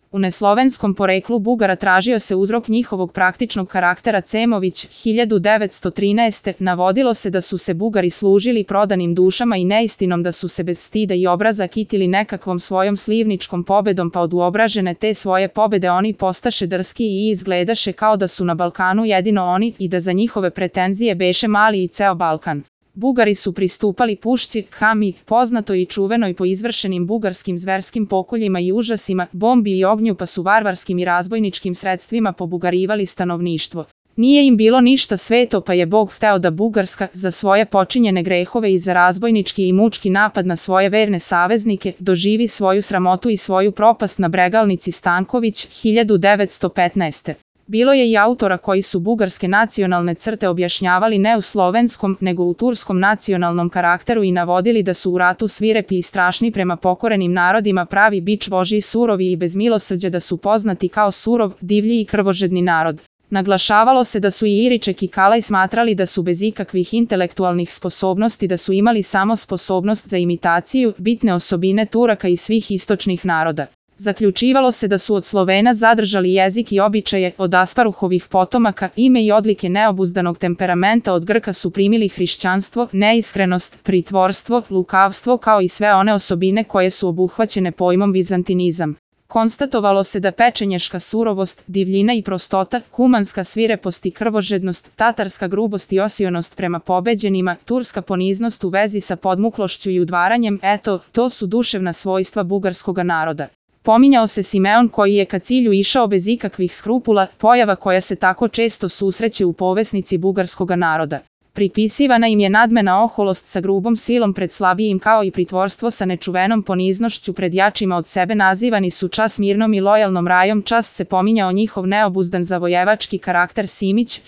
U neslovenskom poreklu Bugara tražio se uzrok njihovog praktičnog karaktera. Cemović, 1913. Navodilo se da su se Bugari služili prodanim dušama i neistinom, da su se bez stida i obraza kitili nekakvom svojom slivničkom pobedom, pa od uobražene te svoje pobede oni postaše drski i izgledaše kao da su na Balkanu jedino oni i da za njihove pretenzije beše mali i ceo Balkan. Bugari su pristupali pušci, Hami, poznatoj i čuvenoj po izvršenim bugarskim zverskim pokoljima i užasima, bombi i ognju, pa su varvarskim i razbojničkim sredstvima pobugarivali stanovništvo. Nije im bilo ništa sveto, pa je Bog hteo da Bugarska, za svoje počinjene grehove i za razbojnički i mučki napad na svoje verne saveznike, doživi svoju sramotu i svoju propast na Bregalnici. Stanković, 1915. Bilo je i autora koji su bugarske nacionalne crte objašnjavali ne u slovenskom, nego u turskom nacionalnom karakteru i navodili da su u ratu svirepi i strašni prema pokorenim narodima, pravi bič Božji, surovi i bez milosrđa, da su poznati kao surov, divlji i krvožedni narod. Naglašavalo se da su i Iriček i Kalaj smatrali da su bez ikakvih intelektualnih sposobnosti, da su imali samo sposobnost za imitaciju, bitne osobine Turaka i svih istočnih naroda. Zaključivalo se da su od Slovena zadržali jezik i običaje, od Asparuhovih potomaka ime i odlike neobuzdanog temperamenta, od Grka su primili hrišćanstvo, neiskrenost, pritvorstvo, lukavstvo, kao i sve one osobine koje su obuhvaćene pojmom vizantinizam. Konstatovalo se da pečenješka surovost, divljina i prostota, kumanska svirepost i krvožednost, tatarska grubost i osionost prema pobeđenima, turska poniznost u vezi sa podmuklošću i udvaranjem, eto, to su duševna svojstva bugarskoga naroda. Pominjao se Simeon koji je ka cilju išao bez ikakvih skrupula, pojava koja se tako često susreće u povesnici bugarskoga naroda. Pripisivana im je nadmena oholost sa grubom silom pred slabijim, kao i pritvorstvo sa nečuvenom poniznošću pred jačima od sebe. Nazivani su čas mirnom i lojalnom rajom. Čast se pominjao njihov neobuzdan zavojevački karakter. Simić,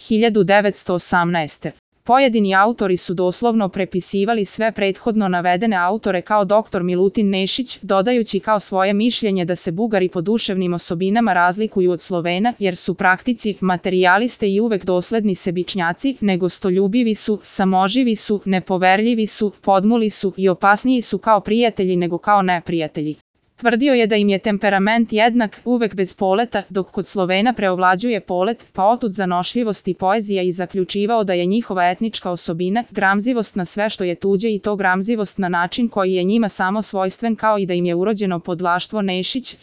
1918. Pojedini autori su doslovno prepisivali sve prethodno navedene autore kao dr. Milutin Nešić, dodajući kao svoje mišljenje da se Bugari po duševnim osobinama razlikuju od Slovena, jer su praktici, materijaliste i uvek dosledni sebičnjaci, negostoljubivi su, samoživi su, nepoverljivi su, podmuli su i opasniji su kao prijatelji nego kao neprijatelji. Tvrdio je da im je temperament jednak, uvek bez poleta, dok kod Slovena preovlađuje polet, pa otud zanošljivost i poezija, i zaključivao da je njihova etnička osobina gramzivost na sve što je tuđe i to gramzivost na način koji je njima samo svojstven, kao i da im je urođeno podlaštvo. Nešić,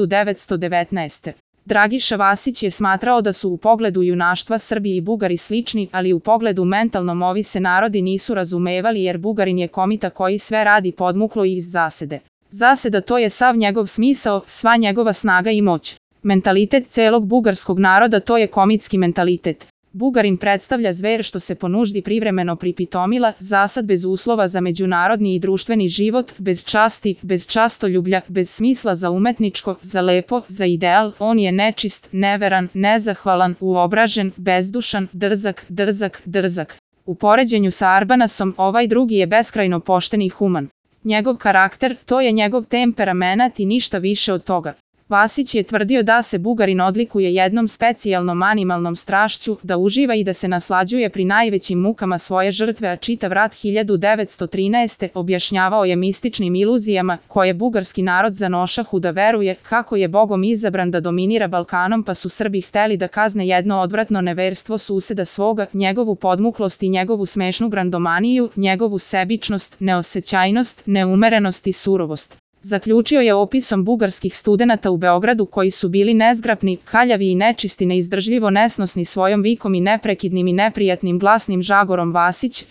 1919. Dragiša Vasić je smatrao da su u pogledu junaštva Srbi i Bugari slični, ali u pogledu mentalnom ovi se narodi nisu razumevali, jer Bugarin je komita koji sve radi podmuklo i iz zasede. Zaseda, to je sav njegov smisao, sva njegova snaga i moć. Mentalitet celog bugarskog naroda, to je komitski mentalitet. Bugarin predstavlja zver što se po nuždi privremeno pripitomila, zasad bez uslova za međunarodni i društveni život, bez časti, bez častoljublja, bez smisla za umetničko, za lepo, za ideal. On je nečist, neveran, nezahvalan, uobražen, bezdušan, drzak. U poređenju sa Arbanasom, ovaj drugi je beskrajno pošten i human. Njegov karakter, to je njegov temperamenat i ništa više od toga. Vasić je tvrdio da se Bugarin odlikuje jednom specijalnom animalnom strašću, da uživa i da se naslađuje pri najvećim mukama svoje žrtve, a čitav rat 1913. objašnjavao je mističnim iluzijama koje bugarski narod zanošahu da veruje kako je Bogom izabran da dominira Balkanom, pa su Srbi hteli da kazne jedno odvratno neverstvo suseda svoga, njegovu podmuklost i njegovu smešnu grandomaniju, njegovu sebičnost, neosećajnost, neumerenost i surovost. Zaključio je opisom bugarskih studenata u Beogradu koji su bili nezgrapni, kaljavi i nečisti, neizdržljivo nesnosni svojom vikom i neprekidnim i neprijatnim glasnim žagorom. Vasić,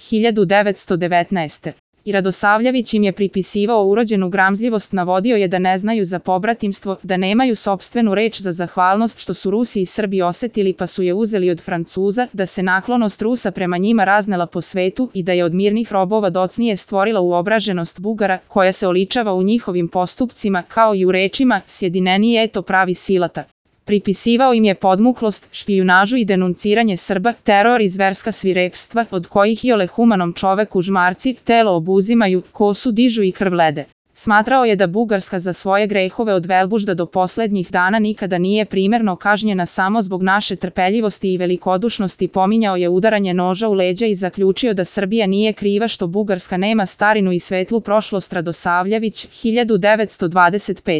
1919. I Radosavljević im je pripisivao urođenu gramzljivost, navodio je da ne znaju za pobratimstvo, da nemaju sopstvenu reč za zahvalnost što su Rusi i Srbi osetili pa su je uzeli od Francuza, da se naklonost Rusa prema njima raznela po svetu i da je od mirnih robova docnije stvorila uobraženost Bugara koja se oličava u njihovim postupcima kao i u rečima sjedineni eto pravi silata. Pripisivao im je podmuklost, špijunažu i denunciranje Srba, teror i zverska svirepstva, od kojih iole humanom čoveku žmarci telo obuzimaju, kosu dižu i krv lede. Smatrao je da Bugarska za svoje grehove od Velbužda do poslednjih dana nikada nije primerno kažnjena samo zbog naše trpeljivosti i velikodušnosti. Pominjao je udaranje noža u leđa i zaključio da Srbija nije kriva što Bugarska nema starinu i svetlu prošlost. Radosavljević, 1925.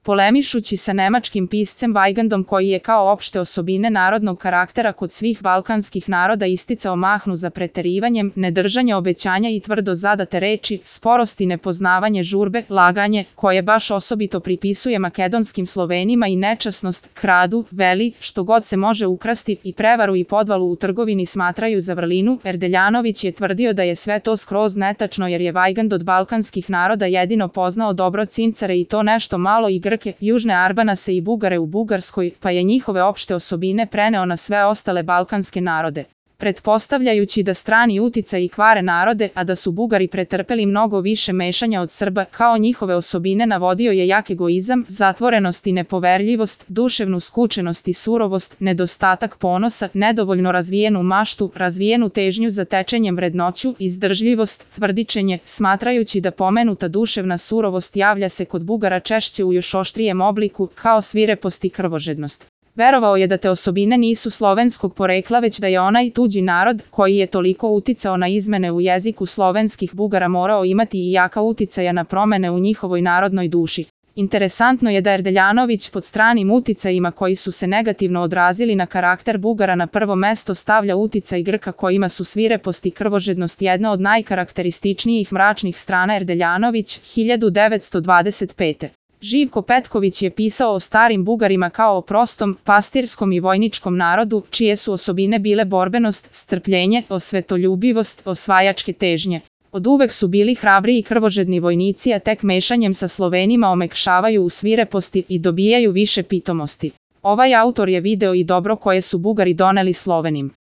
Polemišući sa nemačkim piscem Weigandom koji je kao opšte osobine narodnog karaktera kod svih balkanskih naroda isticao mahnu za preterivanjem, nedržanje obećanja i tvrdo zadate reči, sporost i nepoznavanje žurbe, laganje, koje baš osobito pripisuje makedonskim Slovenima i nečasnost, kradu, veli, što god se može ukrasti i prevaru i podvalu u trgovini smatraju za vrlinu. Erdeljanović je tvrdio da je sve to skroz netačno jer je Weigand od balkanskih naroda jedino poznao dobro Cincare i to nešto malo i Grke, Južne Arbanase i Bugare u Bugarskoj, pa je njihove opšte osobine preneo na sve ostale balkanske narode. Pretpostavljajući da strani uticaji kvare narode, a da su Bugari pretrpeli mnogo više mešanja od Srba, kao njihove osobine navodio je jak egoizam, zatvorenost i nepoverljivost, duševnu skučenost i surovost, nedostatak ponosa, nedovoljno razvijenu maštu, razvijenu težnju za tečenjem vrednoću, izdržljivost, tvrdičenje, smatrajući da pomenuta duševna surovost javlja se kod Bugara češće u još oštrijem obliku, kao svirepost i krvožednost. Verovao je da te osobine nisu slovenskog porekla već da je onaj tuđi narod, koji je toliko uticao na izmene u jeziku slovenskih Bugara morao imati i jaka uticaja na promene u njihovoj narodnoj duši. Interesantno je da Erdeljanović pod stranim uticajima koji su se negativno odrazili na karakter Bugara na prvo mesto stavlja uticaj Grka kojima su svirepost i krvožednost jedna od najkarakterističnijih mračnih strana. Erdeljanović, 1925. Živko Petković je pisao o starim Bugarima kao o prostom, pastirskom i vojničkom narodu, čije su osobine bile borbenost, strpljenje, osvetoljubivost, osvajačke težnje. Od uvek su bili hrabri i krvožedni vojnici, a tek mešanjem sa Slovenima omekšavaju u svireposti i dobijaju više pitomosti. Ovaj autor je video i dobro koje su Bugari doneli Slovenim.